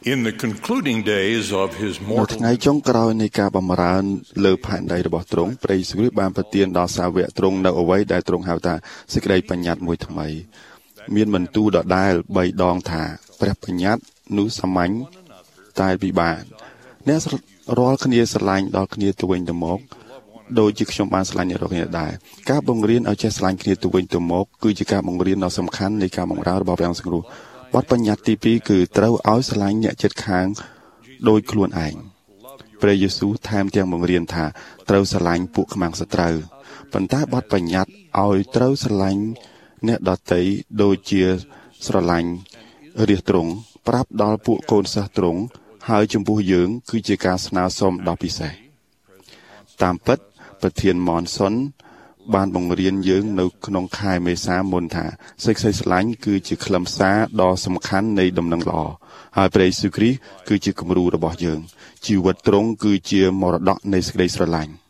In the concluding days of his នៅ mortal ថ្ងៃចុងក្រោយនៃការបម្រើលើផែនដីរបស់ទ្រង់ព្រះយេស៊ូវគ្រីស្ទបានប្រទានដល់សាវកទ្រង់នៅអ្វីដែលទ្រង់ហៅថាសេចក្តីបញ្ញត្តិមួយថ្មីមានបន្ទូលដដែល3ដងថាព្រះបញ្ញត្តិនោះសាមញ្ញតែពិបាកអ្នករាល់គ្នាស្រឡាញ់ដល់គ្នាទៅវិញទៅមកដោយជាខ្ញុំបានស្រឡាញ់អ្នករាល់គ្នាដែរការបង្រៀនឲ្យចេះស្រឡាញ់គ្នាទៅវិញទៅមកគឺជាការបង្រៀនដ៏សំខាន់នៃការបម្រើរបស់ព្រះអង្គសង្គ្រោះបទបញ្ញត្តិទី2គឺត្រូវឲ្យស្រឡាញ់អ្នកជិតខាងដោយខ្លួនឯងព្រះយេស៊ូវថែមទាំងបង្រៀនថាត្រូវស្រឡាញ់ពួកខ្មាំងសត្រូវប៉ុន្តែបទបញ្ញត្តិឲ្យត្រូវស្រឡាញ់អ្នកដទៃដូចជាស្រឡាញ់រាជទ្រង់ប្រាប់ដល់ពួកកូនសិស្សទ្រង់ហើយចំពោះយើងគឺជាការស្នើសុំដ៏ពិសេសតាមពិតប្រធានម៉នសុនបានបង្រៀនយើងនៅក្នុងខែមេសាមុនថាសេចក្តីស្រឡាញ់គឺជាខ្លឹមសារដ៏សំខាន់នៃដំណឹងល្អហើយព្រះយេស៊ូវគ្រីស្ទគឺជាគំរូរបស់យើងជីវិតទ្រង់គឺជាមរតកនៃសេចក្តីស្រឡាញ់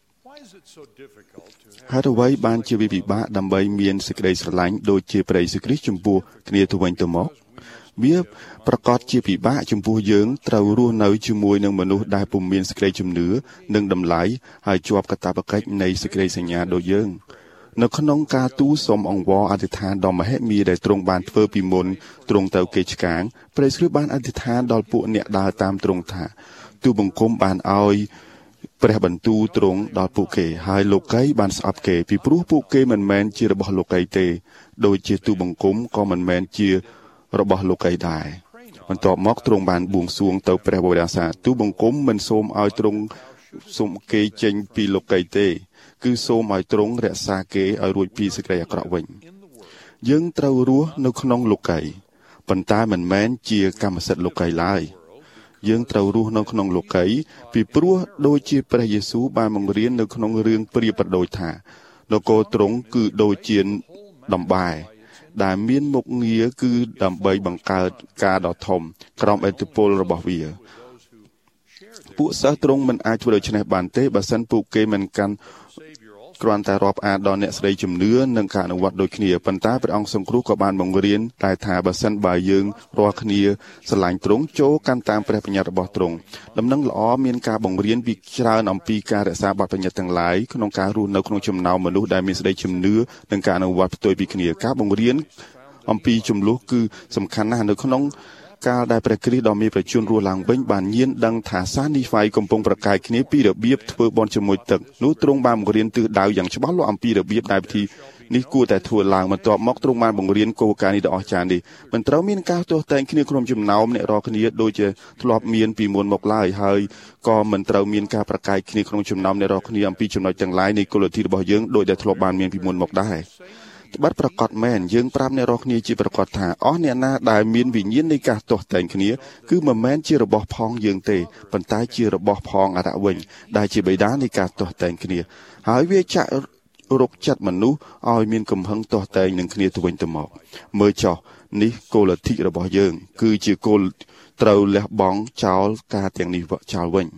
ហើយអ្វីបានជាវិបាកដើម្បីមានសេចក្តីស្រឡាញ់ដូចជាព្រះយេស៊ូវគ្រីស្ទចំពោះគ្នាទៅវិញទៅមកវាប្រកាសជាពិបាកចំពោះយើងត្រូវរស់នៅជាមួយនឹងមនុស្សដែលពុំមានសេចក្តីជំនឿនិងតម្លៃហើយជាប់កាតព្វកិច្ចនៃសេចក្តីសញ្ញាដូចយើងនៅក្នុងការទូលសូមអង្វរអធិដ្ឋានដ៏មហិមាដែលទ្រង់បានធ្វើពីមុនទ្រង់ទៅគេឆ្កាងព្រះគ្រីស្ទបានអធិដ្ឋានដល់ពួកអ្នកដើរតាមទ្រង់ថាទូលបង្គំបានឲ្យព្រះបន្ទូលទ្រង់ដល់ពួកគេហើយលោកីបានស្អប់គេពីព្រោះពួកគេមិនមែនជារបស់លោកីទេដូចជាទូលបង្គំក៏មិនមែនជារបស់លោកីដែរបន្ទាប់មកទ្រង់បានបួងសួងទៅព្រះបរិយាទូលបង្គំមិនសូមឲ្យទ្រង់សូមគេចេញពីលោកីទេគឺសូមឲ្យទ្រង់រក្សាគេឲ្យរួចពីសេចក្តីអាក្រក់វិញយើងត្រូវរស់នៅក្នុងលោកីប៉ុន្តែមិនមែនជាកម្មសិទ្ធិលោកីឡើយយើងត្រូវរស់នៅក្នុងលោកីពីព្រោះដូចជាព្រះយេស៊ូវបានបង្រៀននៅក្នុងរឿងព្រាបប្រដូចថានគរទ្រង់គឺដូចជាដំបែដែលមានមុខងារគឺដើម្បីបង្កើតការដ៏ធំក្រោមឥទ្ធិពលរបស់វាពួកសិស្សទ្រង់មិនអាចធ្វើដូច្នេះបានទេបើសិនពួកគេមិនកាន់គ្រាន់តែរាប់អានដល់អ្នកស្រីជំនឿនិងការអនុវត្តដូចគ្នាប៉ុន្តែព្រះអង្គសង្គ្រោះក៏បានបង្រៀនតែថាបើសិនបើយើងរាល់គ្នាស្រឡាញ់ទ្រង់ចូលកាន់តាមព្រះបញ្ញត្តិរបស់ទ្រង់ដំណឹងល្អមានការបង្រៀនពីច្រើនអំពីការរក្សាបទបញ្ញត្តិទាំងឡាយក្នុងការរស់នៅក្នុងចំណោមមនុស្សដែលមានសេចក្តីជំនឿនិងការអនុវត្តផ្ទុយពីគ្នាការបង្រៀនអំពីចំនួនគឺសំខាន់ណាស់នៅក្នុងកាលដែលព្រះគ្រីស្ទដ៏មានប្រជញ្ញរស់ឡើងវិញបានញៀនដឹងថាសានីហ្វាយកំពុងប្រកែកគ្នាពីរបៀបធ្វើបន់ជាមួយទឹកនោះទ្រង់បានបង្រៀនទិសដៅយ៉ាងច្បាស់លាស់អំពីរបៀបដែលពិធីនេះគួរតែធ្វើឡើងបន្ទាប់មកទ្រង់បានបង្រៀនគោលការណ៍នេះដ៏អស្ចារ្យនេះមិនត្រូវមានការទាស់តែងគ្នាក្នុងចំណោមអ្នករាល់គ្នាដូចជាធ្លាប់មានពីមុនមកឡើយហើយក៏មិនត្រូវមានការប្រកែកគ្នាក្នុងចំណោមអ្នករាល់គ្នាអំពីចំណុចទាំងឡាយនៃគោលលទ្ធិរបស់យើងដោយដែលធ្លាប់បានមានពីមុនមកដែរបាត់ប្រកាសមែនយើងប្រាប់អ្នករាល់គ្នាជាប្រកាសថាអស់អ្នកណាដែលមានវិញ្ញាណនៃការទាស់តែងគ្នាគឺមិនមែនជារបស់ផងយើងទេប៉ុន្តែជារបស់ផងអរៈវិញដែលជាបិតានៃការទាស់តែងគ្នាហើយវាចាក់រកចិត្តមនុស្សឲ្យមានកំហឹងទាស់តែងនឹងគ្នាទៅវិញទៅមកមើលចោះនេះគោលលទ្ធិរបស់យើងគឺជាគោលត្រូវលះបង់ចោលការទាំងនេះចោលវិញ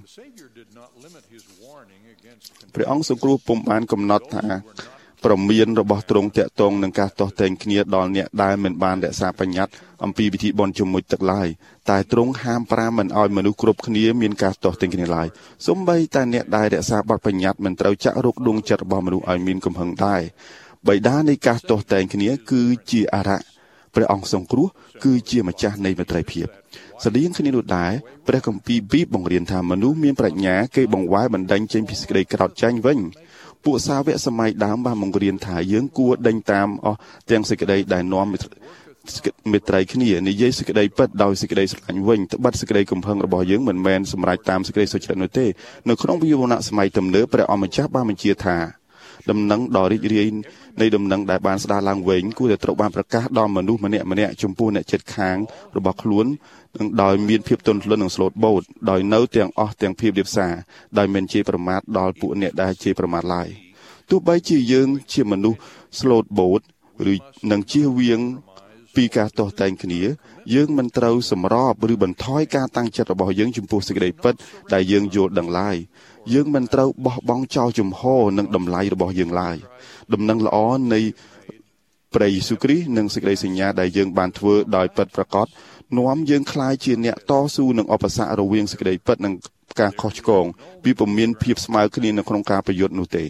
ព្រះអង្គសង្គ្រោះពុំបានកំណត់ថាប្រមានរបស់ទ្រង់តាក់ទងនឹងការទាស់តែងគ្នាដល់អ្នកដែលមិនបានរក្សាបញ្ញត្តិអំពីពិធីបុណ្យជាមួយទឹកឡើយតែទ្រង់ហាមប្រាមមិនឲ្យមនុស្សគ្រប់គ្នាមានការទាស់តែងគ្នាឡើយសូម្បីតែអ្នកដែលរក្សាបទបញ្ញត្តិមិនត្រូវចាក់រកដួងចិត្តរបស់មនុស្សឲ្យមានកំហឹងដែរបិតានៃការទាស់តែងគ្នាគឺជាអរៈព្រះអង្គសង្គ្រោះគឺជាម្ចាស់នៃមេត្រីភាពស្តៀងគ្នានោះដែរព្រះគម្ពីរប៊ីបបង្រៀនថាមនុស្សមានប្រាជ្ញាគេបង្វែរបណ្ដេញចេញពីសេចក្តីក្រោធចាញ់វិញពួកសាវកសម័យដើមបានបង្រៀនថាយើងគួរដេញតាមអស់ទាំងសេចក្តីដែលនាំមេត្រីគ្នានិយាយសេចក្តីពិតដោយសេចក្តីស្រឡាញ់វិញត្បិតសេចក្តីកំហឹងរបស់យើងមិនមែនសម្រេចតាមសេចក្តីសុចរិតនោះទេនៅក្នុងវិវរណៈសម័យទំនើបព្រះអម្ចាស់បានបញ្ជាថាដំណឹងដ៏រីករាយនៃដំណឹងដែលបានស្ដារឡើងវិញគួរតែត្រូវបានប្រកាសដល់មនុស្សម្នាក់ចំពោះអ្នកជិតខាងរបស់ខ្លួននិងដោយមានភាពទន់ភ្លន់និងស្លូតបូតដោយនៅទាំងអស់ទាំងភាពរាបសារដោយមិនជេរប្រមាថដល់ពួកអ្នកដែលជេរប្រមាថឡើយទោះបីជាយើងជាមនុស្សស្លូតបូតឬនឹងជៀសវាងពីការទាស់តែងគ្នាយើងមិនត្រូវសម្របឬបន្ថយការតាំងចិត្តរបស់យើងចំពោះសេចក្តីពិតដែលយើងយល់ដឹងឡើយយើងមិនត្រូវបោះបង់ចោលជំហរនិងតម្លៃរបស់យើងឡើយដំណឹងល្អនៃព្រះយេស៊ូវគ្រីស្ទនិងសេចក្តីសញ្ញាដែលយើងបានធ្វើដោយពិតប្រាកដនាំយើងคล้ายជាអ្នកតស៊ូនឹងឧបសគ្គរវាងសេចក្តីពិតនិងការខុសឆ្គងពីពុំមានភាពស្មើគ្នានៅក្នុងការប្រយុទ្ធនោះទេ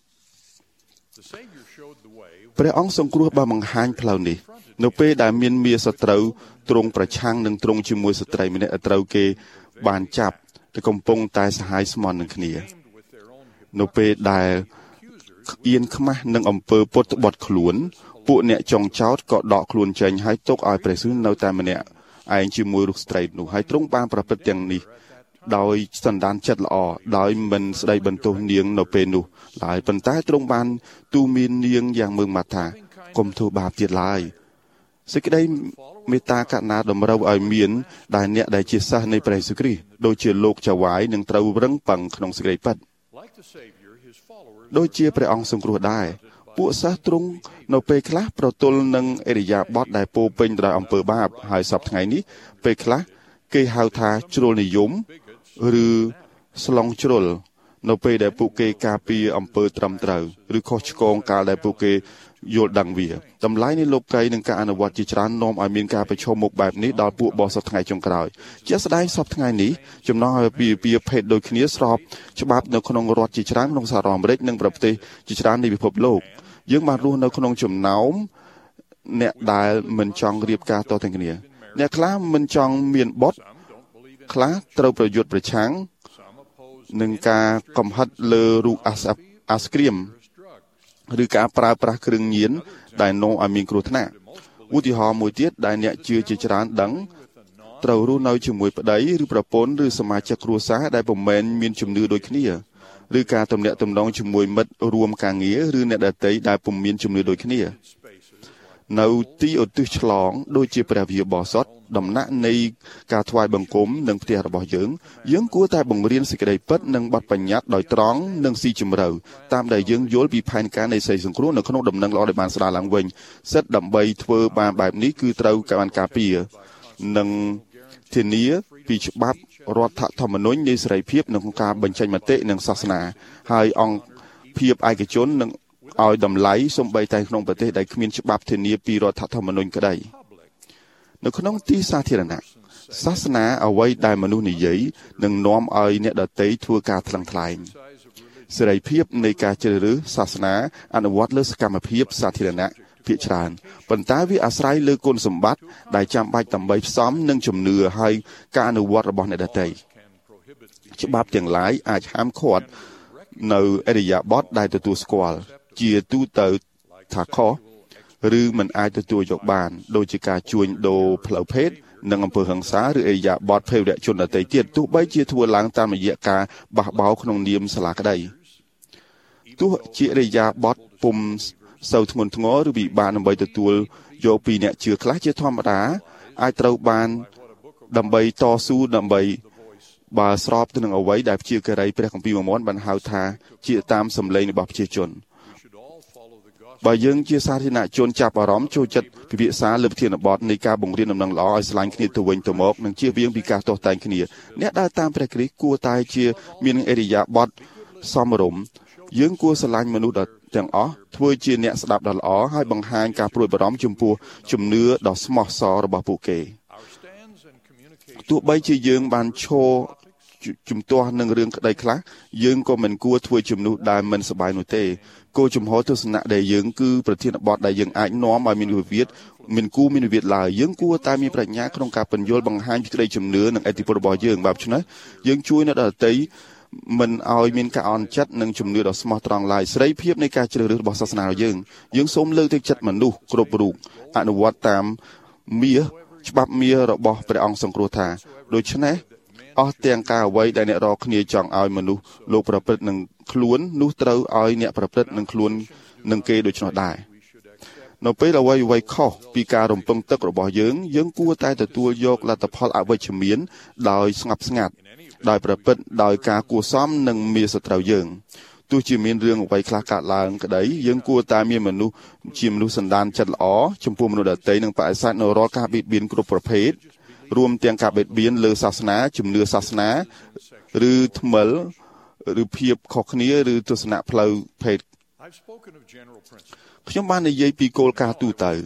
ព្រះអង្គសង្គ្រោះបានបង្ហាញផ្លូវនេះនៅពេលដែលមានមារសត្រូវទ្រង់ប្រឆាំងនឹងទ្រង់ជាមួយស្ត្រីម្នាក់ដែលត្រូវគេបានចាប់តែកំពុងតែសហាយស្មន់នឹងគ្នានៅពេលដែលអៀនខ្មាស់នឹងអំពើពុតបត់ខ្លួនពួកអ្នកចុងចោតក៏ដកខ្លួនចេញហើយទុកឲ្យព្រះស៊ូនៅតែម្នាក់ឯងជាមួយរូបស្ត្រីនោះហើយទ្រង់បានប្រព្រឹត្តទាំងនេះដោយសន្តានចិត្តល្អដោយមិនស្ដីបន្ទោសនាងនៅពេលនោះឡើយប៉ុន្តែទ្រង់បានទូមាននាងយ៉ាងមើងម៉ាត់ថាកុំធ្វើបាបទៀតឡើយសេចក្តីមេត្តាករុណាតម្រូវឲ្យមានដែលអ្នកដែលជាសិស្សនៃព្រះយេស៊ូវគ្រីស្ទដូចជាលោកចៅហ្វាយនឹងត្រូវរឹងប៉ឹងក្នុងសេចក្តីពិតដូចជាព្រះអង្គសង្គ្រោះដែរពួកសិស្សទ្រង់នៅពេលខ្លះប្រទល់នឹងអរិយាបថដែលពោពេញដោយអំពើបាបហើយសពថ្ងៃនេះពេលខ្លះគេហៅថាជ្រុលនិយមឬស្លងជ្រុលនៅពេលដែលពួកគេការពារអំពើត្រឹមត្រូវឬខុសឆ្គងកាលដែលពួកគេយល់ដឹងវាតម្លៃនៃលោកីនិងការអនុវត្តជាច្រើននាំឲ្យមានការប្រឈមមុខបែបនេះដល់ពួកបោះសប្តាហ៍ថ្ងៃចុងក្រោយជាស្ដែងសប្តាហ៍ថ្ងៃនេះចំណងឲ្យពីភេទដូចគ្នាស្របច្បាប់នៅក្នុងរដ្ឋជាច្រើនក្នុងសហរដ្ឋអាមេរិកនិងប្រទេសជាច្រើននៃពិភពលោកយើងបានរស់នៅក្នុងចំណោមអ្នកដែលមិនចង់រៀបការតទៅគ្នាអ្នកខ្លះមិនចង់មានបុត្រខ្លះត្រូវប្រយុទ្ធប្រឆាំងនឹងការកំហិតលើរូបអាសគ្រាមឬការប្រើប្រាស់គ្រឿងញៀនដែលនាំឲ្យមានគ្រោះថ្នាក់ឧទាហរណ៍មួយទៀតដែលអ្នកជឿជាច្រើនដឹងត្រូវរស់នៅជាមួយប្តីឬប្រពន្ធឬសមាជិកគ្រួសារដែលពុំមែនមានជំនឿដូចគ្នាឬការទំនាក់ទំនងជាមួយមិត្តរួមការងារឬអ្នកដទៃដែលពុំមានជំនឿដូចគ្នានៅទីឧទ្ទិសឆ្លងដូចជាព្រះវិហារបោះសុតដំណាក់នៃការថ្វាយបង្គំនិងផ្ទះរបស់យើងគួរតែបង្រៀនសេចក្តីពិតនិងបទបញ្ញត្តិដោយត្រង់និងស៊ីជម្រៅតាមដែលយើងយល់ពីផែនការនៃសេចក្តីសង្គ្រោះនៅក្នុងដំណឹងល្អដែលបានស្ដារឡើងវិញសិទ្ធិដើម្បីធ្វើបានបែបនេះគឺត្រូវបានការពារនិងធានាពីច្បាប់រដ្ឋធម្មនុញ្ញនៃសេរីភាពនិងការបញ្ចេញមតិនិងសាសនាហើយអង្គភាពឯកជននឹងឲ្យតម្លៃសំបីតែក្នុងប្រទេសដែលគ្មានច្បាប់ធានាពីរដ្ឋធម្មនុញ្ញក្តីនៅក្នុងទីសាធារណៈសាសនាអ្វីដែលមនុស្សនិយាយនឹងនាំឲ្យអ្នកដទៃធ្វើការថ្លឹងថ្លែងសេរីភាពនៃការជ្រើសរើសសាសនាអនុវត្តលើសកម្មភាពសាធារណៈភាគច្រើនប៉ុន្តែវាអាស្រ័យលើគុណសម្បត្តិដែលចាំបាច់ដើម្បីផ្សំនឹងជំនឿហើយការអនុវត្តរបស់អ្នកដទៃច្បាប់ទាំងឡាយអាចហាមឃាត់នៅអរិយាបថដែលទទួលស្គាល់ជាទូទៅថាខុសឬមិនអាចទទួលយកបានដូចជាការជួញដូរផ្លូវភេទនិងអំពើហិង្សាឬអរិយាបថភេរវជនដទៃទៀតទោះបីជាធ្វើឡើងតាមរយៈការបះបោរក្នុងនាមសាលាក្តីទោះជាអរិយាបថពុំសូវធ្ងន់ធ្ងរឬពិបាកដើម្បីទទួលយកពីអ្នកជឿខ្លះជាធម្មតាអាចត្រូវបានដើម្បីតស៊ូដើម្បីបើស្របទៅនឹងអ្វីដែលជាការីព្រះគម្ពីរមួយបានហៅថាជាតាមសម្លេងរបស់ប្រជាជនបើយើងជាសាធារណជនចាប់អារម្មណ៍ចូលចិត្តពិភាក្សាលើប្រធានបទនៃការបង្រៀនដំណឹងល្អឲ្យឆ្លាញ់គ្នាទៅវិញទៅមកនិងជៀសវាងពីការទាស់តែងគ្នាអ្នកដើរតាមព្រះគ្រីស្ទគួរតែជាមានអរិយាបថសមរម្យយើងគួរស្រឡាញ់មនុស្សទាំងអស់ធ្វើជាអ្នកស្ដាប់ដ៏ល្អហើយបង្ហាញការព្រួយបារម្ភចំពោះជំនឿដ៏ស្មោះសររបស់ពួកគេទោះបីជាយើងបានឈរជំទាស់នឹងរឿងក្តីខ្លះយើងក៏មិនគួរធ្វើជំនួសដែលមិនសប្បាយនោះទេគោលជំហរទស្សនៈដែលយើងគឺប្រធានបទដែលយើងអាចនាំឲ្យមានវិវាទមានវិវាទឡើយយើងគួរតែមានប្រាជ្ញាក្នុងការពន្យល់បង្ហាញពីក្តីជំនឿនិងឥទ្ធិពលរបស់យើងបែបនេះយើងជួយអ្នកដទៃមិនឲ្យមានការអន់ចិត្តនិងជំនឿដ៏ស្មោះត្រង់ឡើយសេរីភាពនៃការជ្រើសរើសរបស់សាសនាយើងសូមលើកទឹកចិត្តមនុស្សគ្រប់រូបអនុវត្តតាមច្បាប់របស់ព្រះអង្គសង្គ្រោះថាដូច្នេះអស់ទាំងការអ្វីដែលអ្នករកគ្នាចង់ឲ្យមនុស្សលោកប្រព្រឹត្តនឹងខ្លួននោះត្រូវឲ្យអ្នកប្រព្រឹត្តនឹងខ្លួននឹងគេដូច្នោះដែរនៅពេលអ្វីខុសពីការរំពឹងទុករបស់យើងគួរតែទទួលយកលទ្ធផលអវិជ្ជមានដោយស្ងប់ស្ងាត់ដោយប្រព្រឹត្តដោយការគួរសមនិងមានសត្រូវយើងទោះជាមានរឿងអ្វីខ្លះកើតឡើងក្តីយើងគួរតែមានមនុស្សសន្តានចិត្តល្អចំពោះមនុស្សដទៃនិងបដិសេធនៅរាល់ការបៀតបៀនគ្រប់ប្រភេទរួមទាំងការបៀតបៀនលើសាសនាជំនឿសាសនាឬថ្មិលឬភាពខុសគ្នាឬទស្សនៈផ្លូវភេទខ្ញុំបាននិយាយពីគោលការណ៍ទូទៅ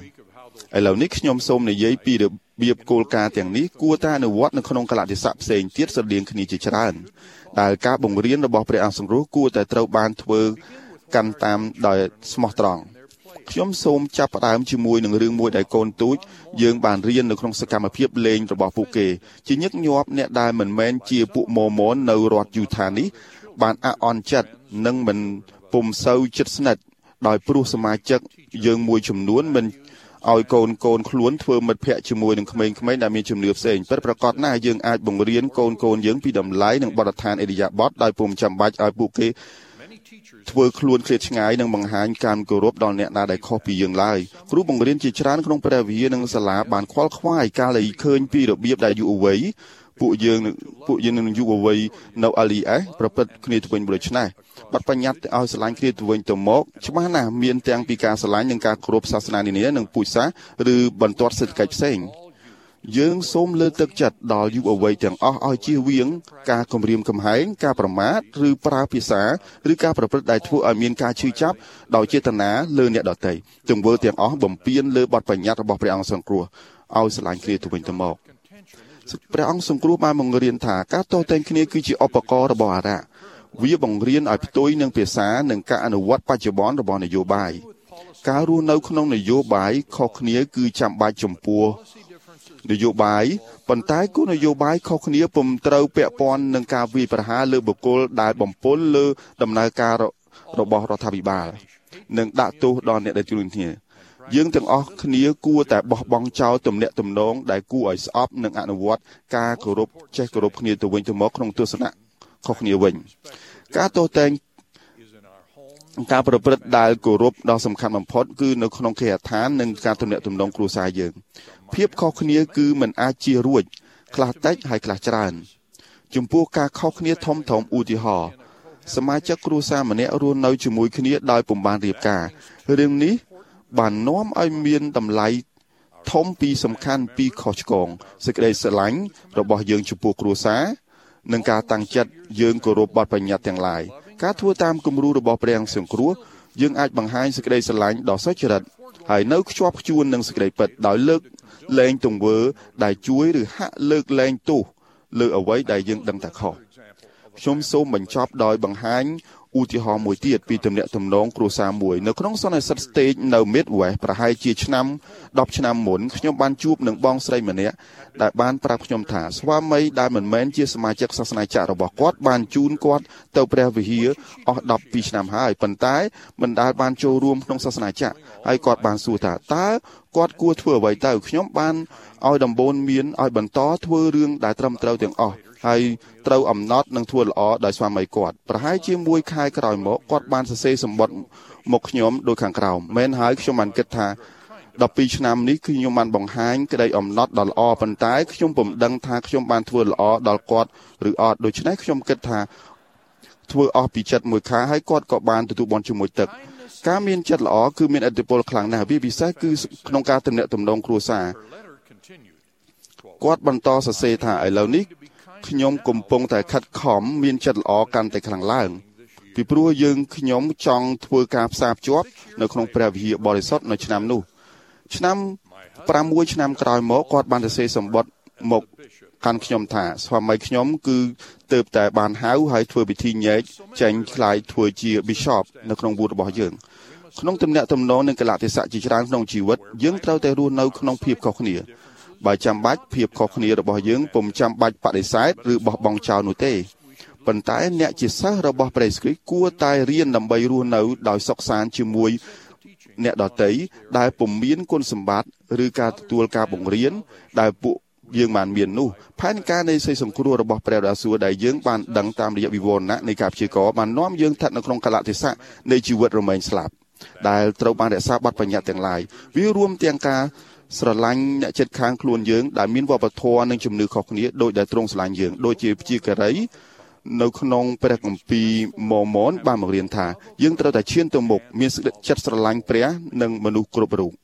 ឥឡូវនេះខ្ញុំសូមនិយាយពីរបៀបគោលការណ៍ទាំងនេះគួរតែអនុវត្តនៅក្នុងកលៈទេសៈផ្សេងទៀតស្រដៀងគ្នាជាច្រើនដែលការបង្រៀនរបស់ព្រះអង្គសង្គ្រោះគួរតែត្រូវបានធ្វើកាន់តាមដោយស្មោះត្រង់ខ្ញុំសូមចាប់ផ្ដើមជាមួយនឹងរឿងមួយដែលកូនទូចយើងបានរៀននៅក្នុងសកម្មភាពលេងរបស់ពួកគេជាញឹកញាប់អ្នកដែលមិនមែនជាពួកម៉ូម៉ូននៅរដ្ឋយូថានេះបានអាក់អន់ចិត្តនិងមិនពុំសូវជិតស្និទ្ធដោយព្រោះសមាជិកយើងមួយចំនួនមិនឲ្យកូនខ្លួនធ្វើមិត្តភ័ក្តិជាមួយនឹងក្មេងៗដែលមានជំនឿផ្សេងពិតប្រាកដណាស់យើងអាចបង្រៀនកូនយើងពីតម្លៃនិងបទដ្ឋានអិរិយាបថដោយពុំចាំបាច់ឲ្យពួកគេធ្វើខ្លួនឃ្លាតឆ្ងាយនិងបង្ហាញការគោរពដល់អ្នកណាដែលខុសពីយើងឡើយគ្រូបង្រៀនជាច្រើនក្នុងព្រះវិហារនិងសាលាបានខ្វល់ខ្វាយកាលដែលឃើញពីរបៀបដែលយុវវ័យពួកយើងនឹងយុវវ័យនៅ LES ប្រព្រឹត្តគ្នាទៅវិញដូច្នេះបាត់បញ្ញត្តិឲ្យស្រឡាញ់គ្នាទៅវិញទៅមកច្បាស់ណាស់មានទាំងពីការស្រឡាញ់និងការគោរពសាសនានានានិងពូជសាសន៍ឬបន្ទាត់សេដ្ឋកិច្ចផ្សេងយើងសូមលើកទឹកចិត្តដល់យុវវ័យទាំងអស់ឲ្យជៀសវាងការគំរាមកំហែងការប្រមាថឬប្រើភាសាឬការប្រព្រឹត្តដែលធ្វើឲ្យមានការឈឺចាប់ដោយចេតនាលើអ្នកដទៃទង្វើទាំងអស់បំពានលើបទបញ្ញត្តិរបស់ព្រះអង្គសង្គ្រោះឲ្យស្រឡាញ់គ្នាទៅវិញទៅមកព្រះអង្គសង្គ្រោះបានបង្រៀនថាការតតែងគ្នាគឺជាឧបករណ៍របស់អារក្សវាបង្រៀនឲ្យផ្ទុយនឹងភាសានិងការអនុវត្តបច្ចុប្បន្នរបស់នយោបាយការរស់នៅក្នុងនយោបាយខុសគ្នាគឺចាំបាច់ចំពោះនយោបាយប៉ុន្តែគោលនយោបាយខុសគ្នាពុំត្រូវពាក់ព័ន្ធនឹងការវាយប្រហារលើបុគ្គលដែលបំពុលលើដំណើរការរបស់រដ្ឋាភិបាលនិងដាក់ទោសដល់អ្នកដែលជួលគ្នាយើងទាំងអស់គ្នាគួរតែបោះបង់ចោលទំនាក់ទំនងដែលគួរឲ្យស្អប់និងអនុវត្តការគោរពចេះគោរពគ្នាទៅវិញទៅមកក្នុងទស្សនៈខុសគ្នាវិញការតតែងការប្រព្រឹត្តដែលគោរពដ៏សំខាន់បំផុតគឺនៅក្នុងគេហដ្ឋាននិងការទំនាក់ទំនងគ្រួសារយើងភាពខុសគ្នាគឺមិនអាចជៀសរួចខ្លះតិចហើយខ្លះច្រើនចំពោះការខុសគ្នាធំឧទាហរណ៍សមាជិកគ្រួសារម្នាក់រស់នៅជាមួយគ្នាដោយពុំបានរៀបការរឿងនេះបាននាំឲ្យមានតម្លៃធំពីសំខាន់ពីខុសឆ្គងសេចក្តីស្រឡាញ់របស់យើងចំពោះគ្រួសារនិងការតាំងចិត្តយើងគោរពបទបញ្ញត្តិទាំងឡាយការធ្វើតាមគំរូរបស់ព្រះអង្គសង្គ្រោះយើងអាចបង្ហាញសេចក្តីស្រឡាញ់ដ៏សុចរិតហើយនៅខ្ជាប់ខ្ជួននឹងសេចក្តីពិតដោយលើកលែងទង្វើដែលជួយឬហាក់លើកលែងទោសលើអ្វីដែលយើងដឹងថាខុសខ្ញុំសូមបញ្ចប់ដោយបង្ហាញឧទាហរណ៍មួយទៀតពីទំនាក់ទំនងគ្រួសារមួយនៅក្នុងសន្និសីទ stage នៅ Midwest ប្រហែលជា10ឆ្នាំមុនខ្ញុំបានជួបនឹងបងស្រីម្នាក់ដែលបានប្រាប់ខ្ញុំថាស្វាមីដែលមិនមែនជាសមាជិកសាសនាចាក់របស់គាត់បានជូនគាត់ទៅព្រះវិហារអស់12ឆ្នាំហើយប៉ុន្តែមិនដែលបានចូលរួមក្នុងសាសនាចាក់ហើយគាត់បានសួរថាតើគាត់គួរធ្វើអ្វីទៅខ្ញុំបានឲ្យដំបូន្មានឲ្យបន្តធ្វើរឿងដែលត្រឹមត្រូវទាំងអស់ហើយត្រូវអំណត់និងធ្វើល្អដោយស្វាមីគាត់ប្រហែលជាមួយខែក្រោយមកគាត់បានសរសេរសម្បត្តិមកខ្ញុំដូចខាងក្រោមមែនហើយខ្ញុំបានគិតថា12ឆ្នាំនេះគឺខ្ញុំបានបង្ហាញក្តីអំណត់ដ៏ល្អប៉ុន្តែខ្ញុំពុំដឹងថាខ្ញុំបានធ្វើល្អដល់គាត់ឬអត់ដូច្នេះខ្ញុំគិតថាធ្វើអស់ពីចិត្តមួយខែហើយគាត់ក៏បានទទួលបន់ជាមួយទឹកការមានចិត្តល្អគឺមានឥទ្ធិពលខ្លាំងណាស់វាពិសេសគឺក្នុងការទំនាក់ទំនងគ្រួសារគាត់បន្តសរសេរថាឥឡូវនេះខ្ញុំកំពុងតែខិតខំមានចិត្តល្អកាន់តែខ្លាំងឡើងពីព្រោះខ្ញុំចង់ធ្វើការផ្សារភ្ជាប់នៅក្នុងព្រះវិហារបរិសុទ្ធនៅឆ្នាំនោះឆ្នាំ6ឆ្នាំក្រោយមកគាត់បានសរសេរសម្បត្តិមកកាន់ខ្ញុំថាស្វាមីខ្ញុំគឺទើបតែបានហៅហើយធ្វើពិធីញែកចេញខ្លាយធ្វើជា Bishop នៅក្នុងវត្តរបស់យើងក្នុងទំនាក់ទំនងនិងកលៈទេសៈជាច្រើនក្នុងជីវិតយើងត្រូវតែរស់នៅក្នុងភាពខុសគ្នាបើចាំបាច់ភាពខុសគ្នារបស់យើងពុំចាំបាច់បដិសេធឬបោះបង់ចោលនោះទេប៉ុន្តែអ្នកជាសិស្សរបស់ព្រះគ្រីស្ទគួរតែរៀនដើម្បីរស់នៅដោយសុខសាន្តជាមួយអ្នកដទៃដែលពុំមានគុណសម្បត្តិឬការទទួលការបង្រៀនដែលពួកយើងបានមាននោះផែនការនៃសេចក្តីសង្គ្រោះរបស់ព្រះរាជាដែលយើងបានដឹងតាមរយៈវិវរណៈនៃការព្យាករណ៍បាននាំយើងស្ថិតនៅក្នុងកលៈទេសៈនៃជីវិតរមែងស្លាប់ដែលត្រូវបានរក្សាបទបញ្ញត្តិទាំងឡាយវារួមទាំងការស្រឡាញ់អ្នកជិតខាងខ្លួនយើងដែលមានវប្បធម៌និងជំនឿខុសគ្នាដោយដែលទ្រង់ស្រឡាញ់យើងដូចជាព្យាការីនៅក្នុងព្រះគម្ពីរម៉ូម៉ូនបានបង្រៀនថាយើងត្រូវតែឈានទៅមុខមានចិត្តស្រឡាញ់ព្រះនិងមនុស្សគ្រប់រូប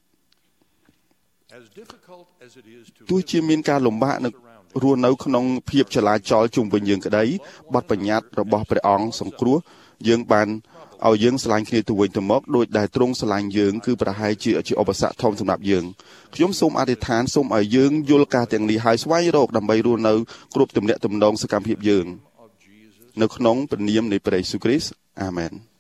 ទោះជាមានការលំបាកនៅរស់នៅក្នុងភាពចលាចលជុំវិញយើងក្តីបទបញ្ញត្តិរបស់ព្រះអង្គសង្គ្រោះយើងបានឲ្យយើងស្រឡាញ់គ្នាទៅវិញទៅមកដោយដែលទ្រង់ស្រឡាញ់យើងគឺប្រហែលជាឧបសគ្គធំសម្រាប់យើងខ្ញុំសូមអធិដ្ឋានសូមឲ្យយើងយល់ការទាំងនេះហើយស្វែងរកដើម្បីរស់នៅគ្រប់ទំនាក់ទំនងសកម្មភាពយើងនៅក្នុងព្រះនាមនៃព្រះយេស៊ូវគ្រីស្ទអាមែន